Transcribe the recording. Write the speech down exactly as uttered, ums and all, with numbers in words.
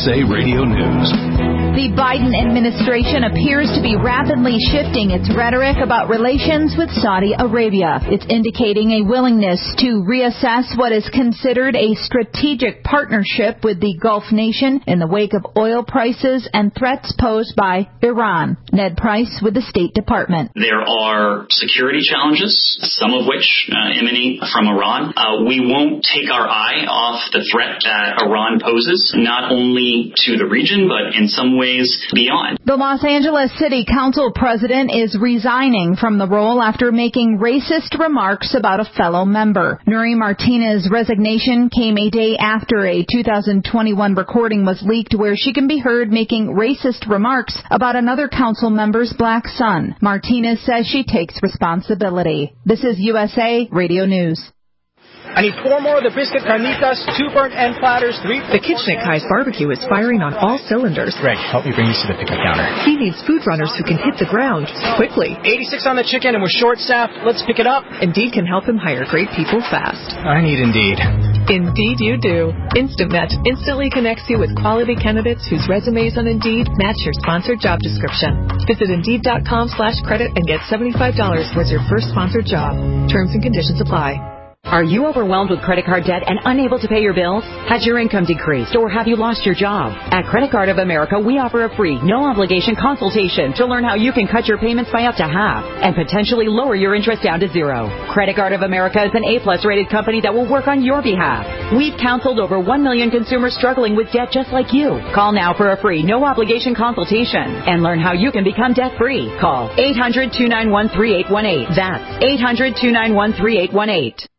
S A Radio News. The Biden administration appears to be rapidly shifting its rhetoric about relations with Saudi Arabia. It's indicating a willingness to reassess what is considered a strategic partnership with the Gulf nation in the wake of oil prices and threats posed by Iran. Ned Price with the State Department. There are security challenges, some of which uh, emanate from Iran. Uh, we won't take our eye off the threat that Iran poses, not only to the region, but in some ways beyond. The Los Angeles City Council president is resigning from the role after making racist remarks about a fellow member. Nury Martinez's resignation came a day after a two thousand twenty-one recording was leaked where she can be heard making racist remarks about another council member's black son. Martinez says she takes responsibility. This is U S A Radio News. I need four more of the biscuit carnitas, two burnt end platters, three... The kitchen at Kai's Barbecue is firing on all cylinders. Greg, help me bring these to the pickup counter. He needs food runners who can hit the ground quickly. eighty-six on the chicken and we're short-staffed. Let's pick it up. Indeed can help him hire great people fast. I need Indeed. Indeed you do. Instant Match instantly connects you with quality candidates whose resumes on Indeed match your sponsored job description. Visit Indeed.com slash credit and get seventy-five dollars towards your first sponsored job. Terms and conditions apply. Are you overwhelmed with credit card debt and unable to pay your bills? Has your income decreased or have you lost your job? At Credit Card of America, we offer a free, no-obligation consultation to learn how you can cut your payments by up to half and potentially lower your interest down to zero. Credit Card of America is an A-plus rated company that will work on your behalf. We've counseled over one million consumers struggling with debt just like you. Call now for a free, no-obligation consultation and learn how you can become debt-free. Call eight hundred, two nine one, three eight one eight. That's eight hundred, two nine one, three eight one eight.